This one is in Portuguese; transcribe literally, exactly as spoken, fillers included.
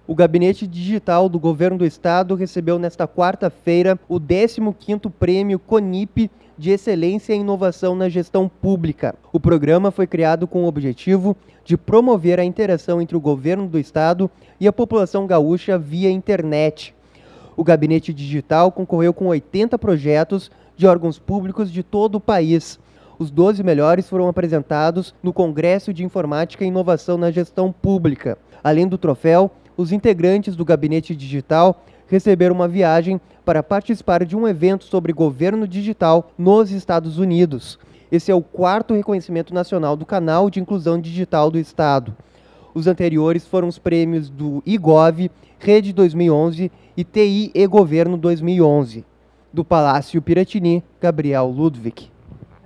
O Gabinete Digital do Governo do Estado recebeu nesta quarta-feira o décimo quinto Prêmio CONIP de Excelência em Inovação na Gestão Pública. O programa foi criado com o objetivo de promover a interação entre o Governo do Estado e a população gaúcha via internet. O Gabinete Digital concorreu com oitenta projetos de órgãos públicos de todo o país. Os doze melhores foram apresentados no Congresso de Informática e Inovação na Gestão Pública. Além do troféu, os integrantes do Gabinete Digital receberam uma viagem para participar de um evento sobre governo digital nos Estados Unidos. Esse é o quarto reconhecimento nacional do Canal de Inclusão Digital do Estado. Os anteriores foram os prêmios do iGov, Rede dois mil e onze e T I e Governo dois mil e onze. Do Palácio Piratini, Gabriel Ludwig.